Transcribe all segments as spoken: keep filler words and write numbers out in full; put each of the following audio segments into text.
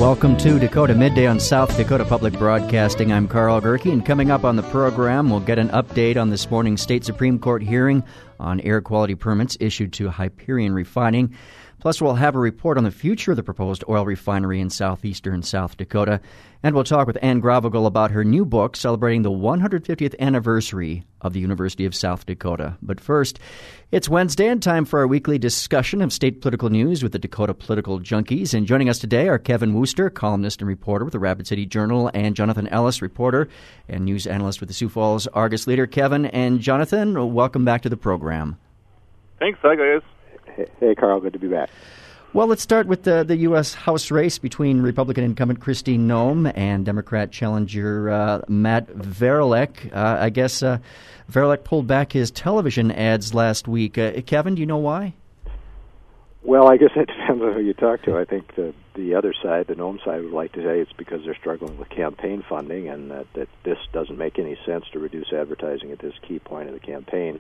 Welcome to Dakota Midday on South Dakota Public Broadcasting. I'm Carl Gerke, and coming up on the program, we'll get an update on this morning's state Supreme Court hearing on air quality permits issued to Hyperion Refining. Plus, we'll have a report on the future of the proposed oil refinery in southeastern South Dakota. And we'll talk with Ann Gravagul about her new book celebrating the one hundred fiftieth anniversary of the University of South Dakota. But first, it's Wednesday and time for our weekly discussion of state political news with the Dakota Political Junkies. And joining us today are Kevin Wooster, columnist and reporter with the Rapid City Journal, and Jonathan Ellis, reporter and news analyst with the Sioux Falls Argus-Leader. Kevin and Jonathan, welcome back to the program. Thanks. Hi, guys. Hey, Carl, good to be back. Well, let's start with the, the U S. House race between Republican incumbent Kristi Noem and Democrat challenger uh, Matt Varilek. Uh, I guess uh, Varilek pulled back his television ads last week. Uh, Kevin, do you know why? Well, I guess it depends on who you talk to. I think the the other side, the Noem side, would like to say it's because they're struggling with campaign funding and that, that this doesn't make any sense to reduce advertising at this key point of the campaign.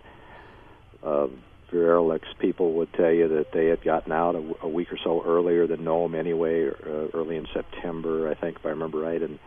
Uh, Varilek's people would tell you that they had gotten out a, a week or so earlier than Noem anyway, uh, early in September, I think, if I remember right, and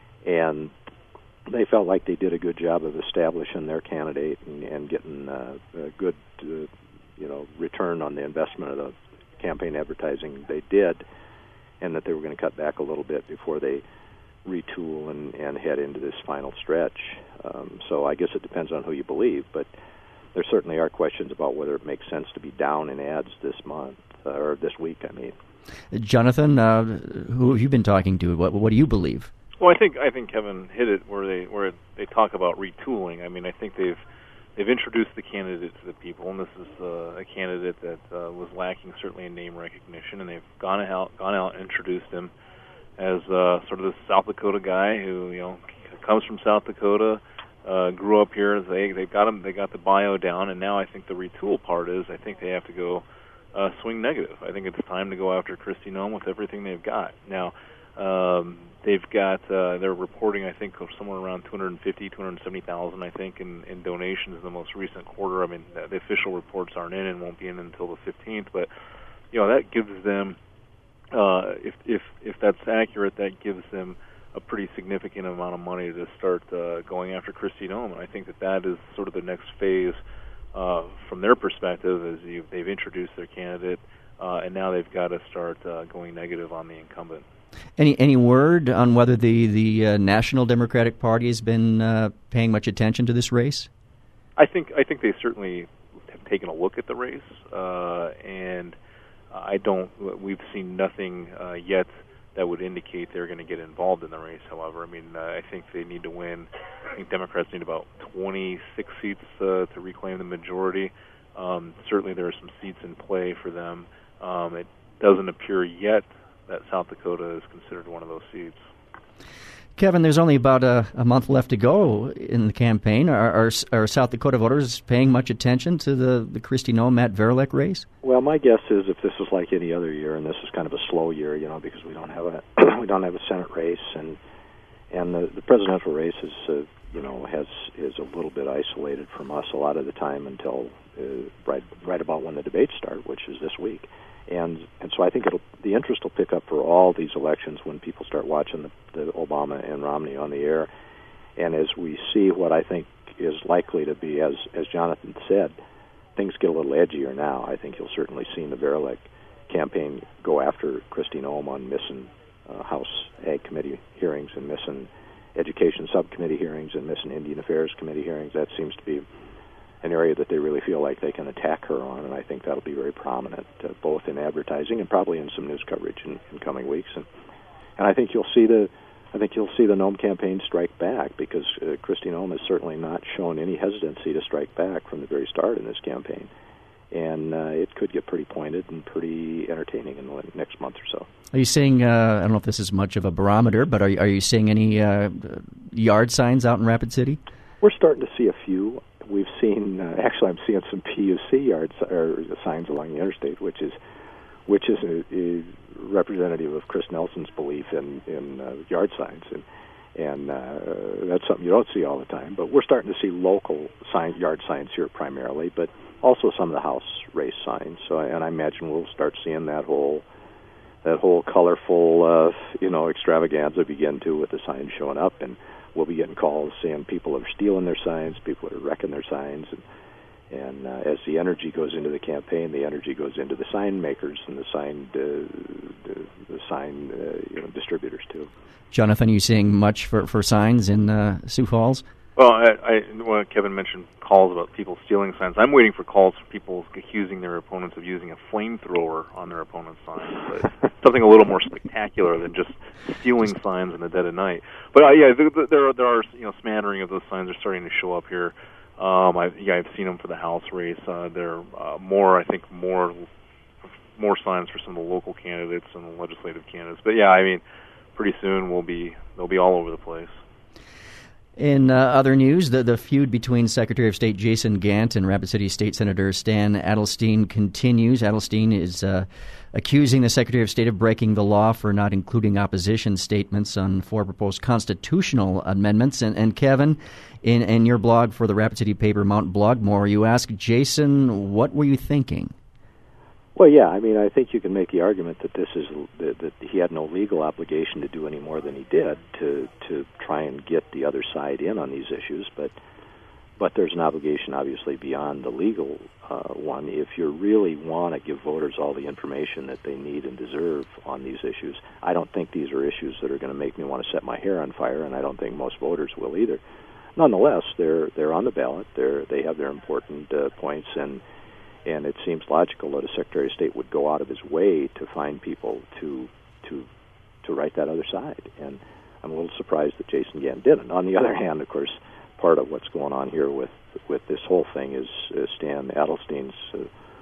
and they felt like they did a good job of establishing their candidate and, and getting uh, a good, uh, you know, return on the investment of the campaign advertising they did, and that they were going to cut back a little bit before they retool and, and head into this final stretch. Um, so I guess it depends on who you believe, but there certainly are questions about whether it makes sense to be down in ads this month, uh, or this week, I mean. Jonathan, uh, who have you been talking to? What, what do you believe? Well, I think I think Kevin hit it where they where they talk about retooling. I mean, I think they've they've introduced the candidate to the people, and this is uh, a candidate that uh, was lacking certainly in name recognition, and they've gone out gone out and introduced him as uh, sort of this South Dakota guy who you know comes from South Dakota. Uh, grew up here. They they got him. They got the bio down, and now I think the retool part is I think they have to go uh, swing negative. I think it's time to go after Kristi Noem with everything they've got. Now um, they've got uh, they're reporting I think somewhere around two hundred fifty, two hundred seventy thousand I think in, in donations in the most recent quarter. I mean the, the official reports aren't in and won't be in until the fifteenth, but you know that gives them uh, if if if that's accurate, that gives them a pretty significant amount of money to start uh, going after Kristi Noem. And I think that that is sort of the next phase uh, from their perspective is you, they've introduced their candidate, uh, and now they've got to start uh, going negative on the incumbent. Any any word on whether the, the uh, National Democratic Party has been uh, paying much attention to this race? I think I think they certainly have taken a look at the race, uh, and I don't. We've seen nothing uh, yet that would indicate they're going to get involved in the race, however. I mean, uh, I think they need to win. I think Democrats need about twenty-six seats uh, to reclaim the majority. Um, certainly there are some seats in play for them. Um, it doesn't appear yet that South Dakota is considered one of those seats. Kevin, there's only about a, a month left to go in the campaign. Are, are, are South Dakota voters paying much attention to the, the Kristi Noem, Matt Varilek race? Well, my guess is if this is like any other year, and this is kind of a slow year, you know, because we don't have a we don't have a Senate race, and and the, the presidential race is, uh, you know, has is a little bit isolated from us a lot of the time until uh, right right about when the debates start, which is this week. And and so I think it'll the interest will pick up for all these elections when people start watching the, the Obama and Romney on the air. And as we see what I think is likely to be, as as Jonathan said, things get a little edgier now. I think you'll certainly see the Varilek campaign go after Kristi Noem on missing uh, House Ag Committee hearings and missing Education Subcommittee hearings and missing Indian Affairs Committee hearings. That seems to be an area that they really feel like they can attack her on, and I think that'll be very prominent, uh, both in advertising and probably in some news coverage in, in coming weeks. And and I think you'll see the, I think you'll see the Noem campaign strike back because uh, Kristi Noem has certainly not shown any hesitancy to strike back from the very start in this campaign, and uh, it could get pretty pointed and pretty entertaining in the next month or so. Are you seeing? Uh, I don't know if this is much of a barometer, but are you, are you seeing any uh, yard signs out in Rapid City? We're starting to see a few. We've seen, uh, actually, I'm seeing some P U C yards or signs along the interstate, which is, which is a, a representative of Chris Nelson's belief in in uh, yard signs, and and uh, that's something you don't see all the time. But we're starting to see local sign, yard signs here primarily, but also some of the House race signs. So, and I imagine we'll start seeing that whole that whole colorful, uh, you know, extravaganza begin too, with the signs showing up, and we'll be getting calls saying people are stealing their signs, people are wrecking their signs, and and uh, as the energy goes into the campaign, the energy goes into the sign makers and the sign uh, the, the sign uh, you know, distributors too. Jonathan, are you seeing much for, for signs in uh, Sioux Falls? Well, I, I, when Kevin mentioned calls about people stealing signs, I'm waiting for calls from people accusing their opponents of using a flamethrower on their opponent's signs. But something a little more spectacular than just stealing signs in the dead of night. But uh, yeah, there, there are there are you know smattering of those signs are starting to show up here. Um, I yeah, I've seen them for the House race. Uh, there are uh, more, I think, more more signs for some of the local candidates and the legislative candidates. But yeah, I mean, pretty soon we'll be they'll be all over the place. In uh, other news, the, the feud between Secretary of State Jason Gant and Rapid City State Senator Stan Adelstein continues. Adelstein is uh, accusing the Secretary of State of breaking the law for not including opposition statements on four proposed constitutional amendments. And, and Kevin, in, in your blog for the Rapid City paper Mount Blogmore, you asked Jason, what were you thinking? Well, yeah, I mean, I think you can make the argument that this is that, that he had no legal obligation to do any more than he did to to try and get the other side in on these issues, but but there's an obligation, obviously, beyond the legal uh, one. If you really want to give voters all the information that they need and deserve on these issues, I don't think these are issues that are going to make me want to set my hair on fire, and I don't think most voters will either. Nonetheless, they're they're on the ballot. They're they have their important uh, points, and. And it seems logical that a Secretary of State would go out of his way to find people to to to write that other side. And I'm a little surprised that Jason Gant didn't. On the other hand, of course, part of what's going on here with with this whole thing is uh, Stan Adelstein's uh,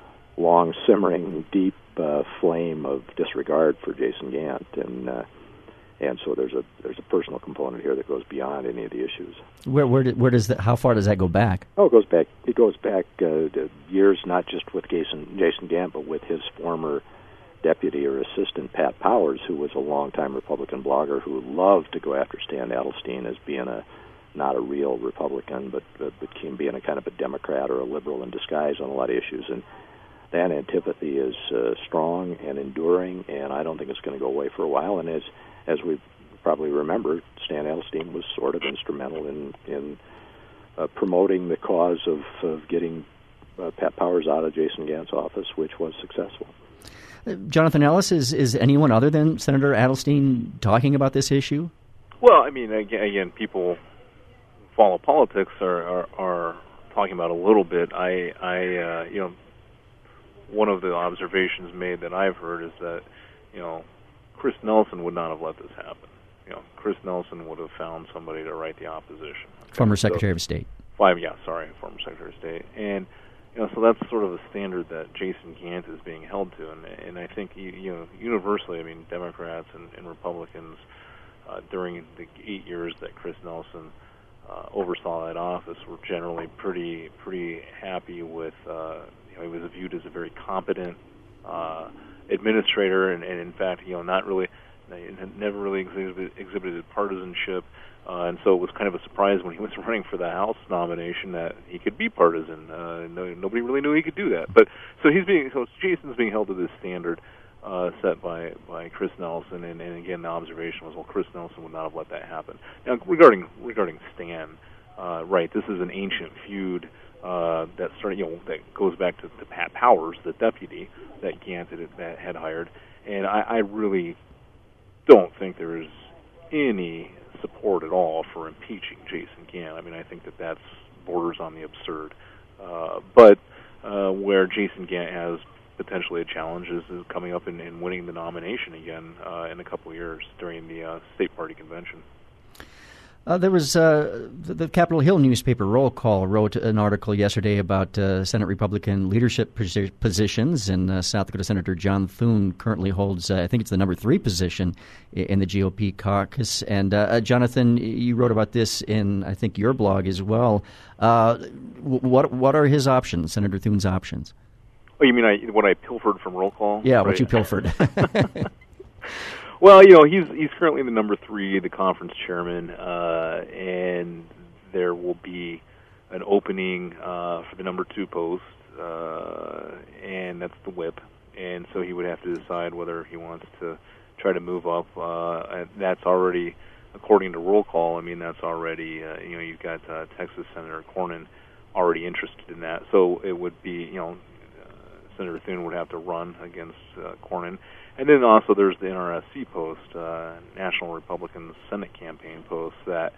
long simmering, deep uh, flame of disregard for Jason Gant, and uh, and so there's a there's a personal component here that goes beyond any of the issues. Where where, did, where does that? How far does that go back? Oh, it goes back. It goes back uh, to years, not just with Jason Jason Gant, but with his former deputy or assistant Pat Powers, who was a longtime Republican blogger who loved to go after Stan Adelstein as being a not a real Republican, but but became being a kind of a Democrat or a liberal in disguise on a lot of issues. And that antipathy is uh, strong and enduring, and I don't think it's going to go away for a while. And as as we probably remember, Stan Adelstein was sort of instrumental in in uh, promoting the cause of, of getting uh, Pat Powers out of Jason Gant's office, which was successful. Uh, Jonathan Ellis, is, is anyone other than Senator Adelstein talking about this issue? Well, I mean, again, again people who follow politics are, are, are talking about a little bit. I, I uh, you know, one of the observations made that I've heard is that, you know, Chris Nelson would not have let this happen. You know, Chris Nelson would have found somebody to write the opposition. Okay? Former Secretary so, of State. Five, yeah, sorry, former Secretary of State. And, you know, so that's sort of a standard that Jason Gant is being held to. And, and I think, you, you know, universally, I mean, Democrats and, and Republicans, uh, during the eight years that Chris Nelson uh, oversaw that office, were generally pretty pretty happy with, uh, you know, he was viewed as a very competent uh administrator, and, and in fact, you know, not really, never really exhibited, exhibited partisanship, uh, and so it was kind of a surprise when he was running for the House nomination that he could be partisan. Uh, no, nobody really knew he could do that. But so he's being, so Jason's being held to this standard uh, set by by Chris Nelson, and, and again, the observation was, well, Chris Nelson would not have let that happen. Now, regarding regarding Stan, uh, right, this is an ancient feud. Uh, that started, you know, that goes back to, to Pat Powers, the deputy that Gant had, that had hired, and I, I really don't think there is any support at all for impeaching Jason Gant. I mean, I think that that's borders on the absurd. Uh, but uh, where Jason Gant has potentially a challenge is, is coming up and, and winning the nomination again uh, in a couple of years during the uh, state party convention. Uh, there was uh, the, the Capitol Hill newspaper Roll Call wrote an article yesterday about uh, Senate Republican leadership posi- positions, and uh, South Dakota Senator John Thune currently holds, uh, I think it's the number three position in the G O P caucus. And uh, uh, Jonathan, you wrote about this in, I think, your blog as well. Uh, what what are his options, Senator Thune's options? Oh, you mean I, what I pilfered from Roll Call? Yeah, right? What you pilfered. Well, you know, he's he's currently the number three, the conference chairman, uh, and there will be an opening uh, for the number two post, uh, and that's the whip. and so he would have to decide whether he wants to try to move up. Uh, and that's already, according to roll call, I mean, that's already, uh, you know, you've got uh, Texas Senator Cornyn already interested in that. So it would be, you know, uh, Senator Thune would have to run against uh, Cornyn. And then also there's the N R S C post, uh, National Republican Senate Campaign post, that,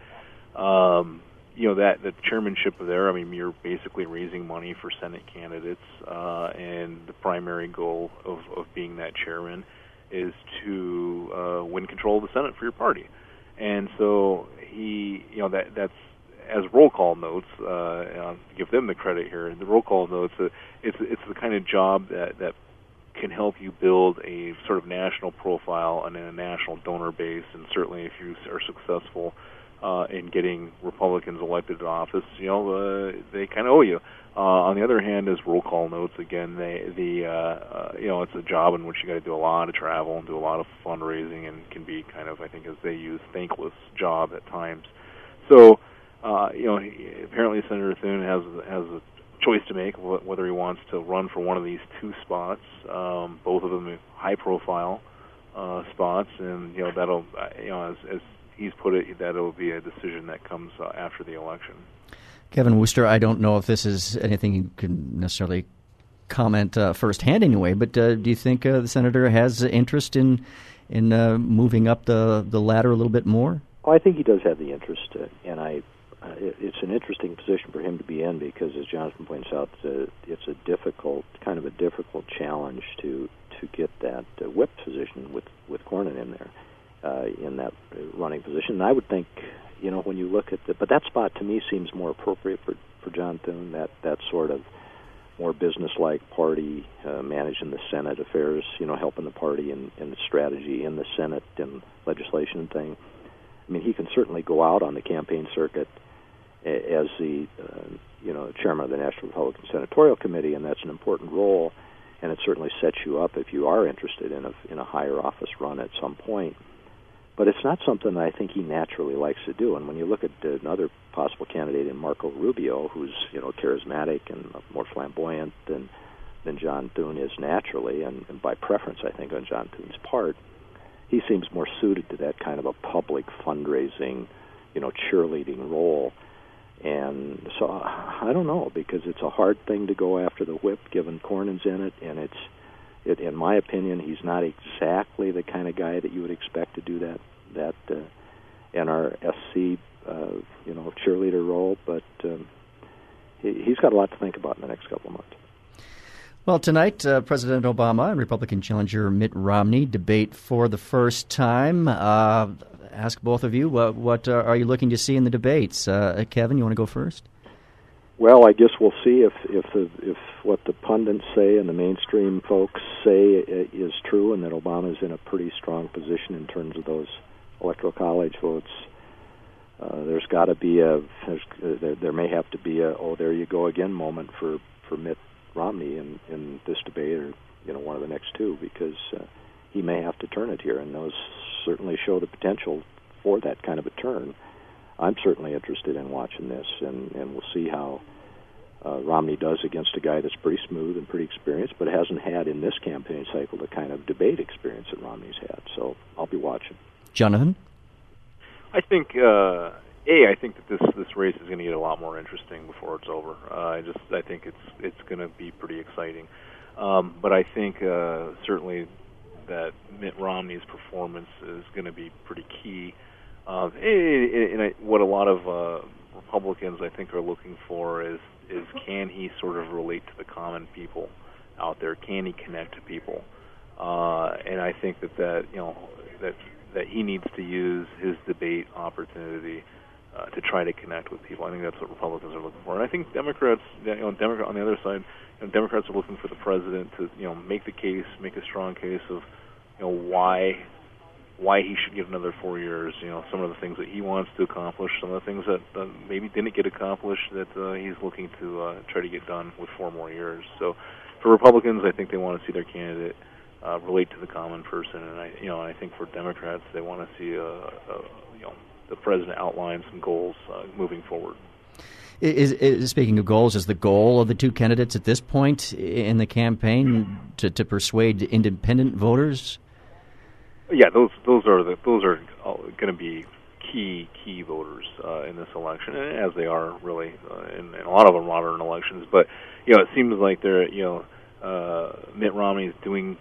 um, you know, that the chairmanship there, I mean, you're basically raising money for Senate candidates, uh, and the primary goal of, of being that chairman is to uh, win control of the Senate for your party. And so he, you know, that that's, as roll call notes, uh, I'll give them the credit here, the roll call notes, uh, it's it's the kind of job that, that can help you build a sort of national profile and a national donor base, and certainly if you are successful uh, in getting Republicans elected to office, you know, uh, they kind of owe you. Uh, on the other hand, as roll call notes, again, they, the uh, uh, you know, it's a job in which you got to do a lot of travel and do a lot of fundraising, and can be kind of, I think, as they use, thankless job at times. So, uh, you know, he, apparently Senator Thune has has a choice to make whether he wants to run for one of these two spots, um, both of them high-profile uh, spots, and you know that'll, you know, as, as he's put it, that'll be a decision that comes uh, after the election. Kevin Wooster, I don't know if this is anything you can necessarily comment uh, firsthand anyway, but uh, do you think uh, the senator has interest in in uh, moving up the, the ladder a little bit more? Oh, I think he does have the interest, uh, and I. Uh, it, it's an interesting position for him to be in because, as Jonathan points out, uh, it's a difficult, kind of a difficult challenge to to get that uh, whip position with with Cornyn in there, uh, in that running position. And I would think, you know, when you look at the, but that spot to me seems more appropriate for for John Thune. That that sort of more business-like party, uh, managing the Senate affairs, you know, helping the party in, in the strategy in the Senate and legislation and thing. I mean, he can certainly go out on the campaign circuit as the uh, you know chairman of the National Republican Senatorial Committee, and that's an important role, and it certainly sets you up if you are interested in a in a higher office run at some point. But it's not something that I think he naturally likes to do. And when you look at another possible candidate in Marco Rubio, who's you know charismatic and more flamboyant than than John Thune is naturally, and, and by preference, I think, on John Thune's part, he seems more suited to that kind of a public fundraising, you know, cheerleading role. And so I don't know, because it's a hard thing to go after the whip, given Cornyn's in it, and it's, it, in my opinion, he's not exactly the kind of guy that you would expect to do that that uh, N R S C, uh, you know, cheerleader role. But um, he, he's got a lot to think about in the next couple of months. Well, tonight, uh, President Obama and Republican challenger Mitt Romney debate for the first time. Uh, ask both of you, what, what uh, are you looking to see in the debates? Uh, Kevin, you want to go first? Well, I guess we'll see if if the, if what the pundits say and the mainstream folks say is true, and that Obama's in a pretty strong position in terms of those electoral college votes. Uh, there's got to be a there's, uh, there, there may have to be a oh there you go again moment for for Mitt Romney in, in this debate, or you know one of the next two, because uh, he may have to turn it here, and those certainly show the potential for that kind of a turn. I'm certainly interested in watching this, and, and we'll see how uh, Romney does against a guy that's pretty smooth and pretty experienced, but hasn't had in this campaign cycle the kind of debate experience that Romney's had. So I'll be watching. Jonathan? I think, uh, A, I think that this this race is going to get a lot more interesting before it's over. Uh, I just I think it's it's going to be pretty exciting. Um, but I think uh, certainly that Mitt Romney's performance is going to be pretty key. Uh, and, and I, what a lot of uh, Republicans, I think, are looking for is is can he sort of relate to the common people out there? Can he connect to people? Uh, and I think that that you know that that he needs to use his debate opportunity uh, to try to connect with people. I think that's what Republicans are looking for. And I think Democrats, you know, Democrat on the other side, you know, Democrats are looking for the president to you know make the case, make a strong case of you know why. why he should get another four years, you know, some of the things that he wants to accomplish, some of the things that uh, maybe didn't get accomplished that uh, he's looking to uh, try to get done with four more years. So for Republicans, I think they want to see their candidate uh, relate to the common person, and I, you know, I think for Democrats, they want to see, uh, uh, you know, the president outline some goals uh, moving forward. Is, is, speaking of goals, is the goal of the two candidates at this point in the campaign to, to persuade independent voters? Yeah, those those are the, those are going to be key key voters uh, in this election, as they are really uh, in, in a lot of our modern elections. But you know, it seems like they're you know uh, Mitt Romney is doing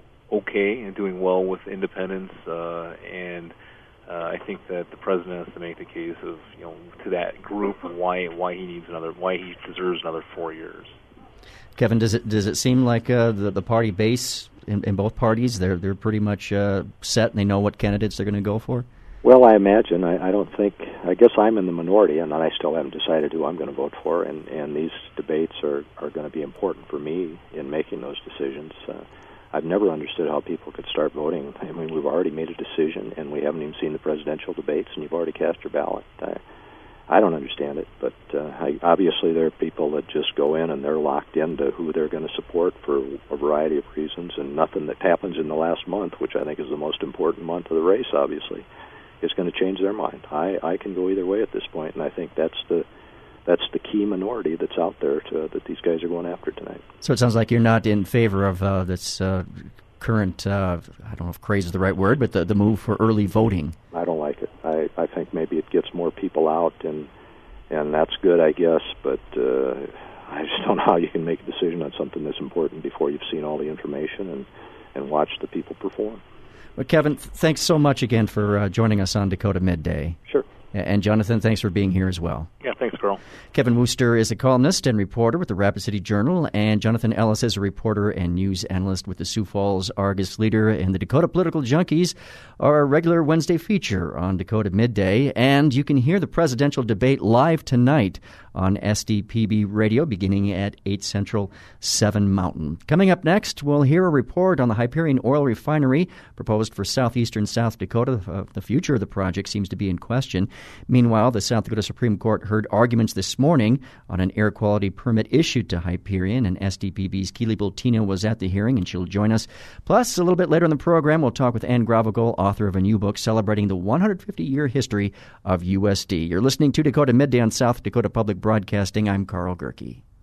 okay and doing well with independents, uh, and uh, I think that the president has to make the case of you know to that group why why he needs another why he deserves another four years. Kevin, does it does it seem like uh, the the party base in, in both parties they're they're pretty much uh, set and they know what candidates they're going to go for? Well, I imagine. I, I don't think. I guess I'm in the minority, and I still haven't decided who I'm going to vote for. And, and these debates are, are going to be important for me in making those decisions. Uh, I've never understood how people could start voting. I mean, we've already made a decision, and we haven't even seen the presidential debates, and you've already cast your ballot. I, I don't understand it, but uh, I, obviously there are people that just go in and they're locked into who they're going to support for a variety of reasons, and nothing that happens in the last month, which I think is the most important month of the race, obviously, is going to change their mind. I, I can go either way at this point, and I think that's the that's the key minority that's out there to, that these guys are going after tonight. So it sounds like you're not in favor of uh, this uh, current, uh, I don't know if craze is the right word, but the, the move for early voting. I don't like it. I, I think maybe it gets more people out, and and that's good, I guess, but uh, I just don't know how you can make a decision on something this important before you've seen all the information and, and watched the people perform. Well, Kevin, thanks so much again for uh, joining us on Dakota Midday. Sure. And Jonathan, thanks for being here as well. Yeah, thanks, Carl. Kevin Wooster is a columnist and reporter with the Rapid City Journal, and Jonathan Ellis is a reporter and news analyst with the Sioux Falls Argus-Leader. And the Dakota Political Junkies are a regular Wednesday feature on Dakota Midday, and you can hear the presidential debate live tonight on S D P B Radio beginning at eight Central, seven Mountain. Coming up next, we'll hear a report on the Hyperion Oil Refinery proposed for southeastern South Dakota. Uh, the future of the project seems to be in question. Meanwhile, the South Dakota Supreme Court heard arguments this morning on an air quality permit issued to Hyperion, and S D P B's Keely Bultina was at the hearing, and she'll join us. Plus, a little bit later in the program, we'll talk with Anne Gravagol, author of a new book celebrating the one hundred fifty year history of U S D. You're listening to Dakota Midday on South Dakota Public Broadcasting. I'm Carl Gerke.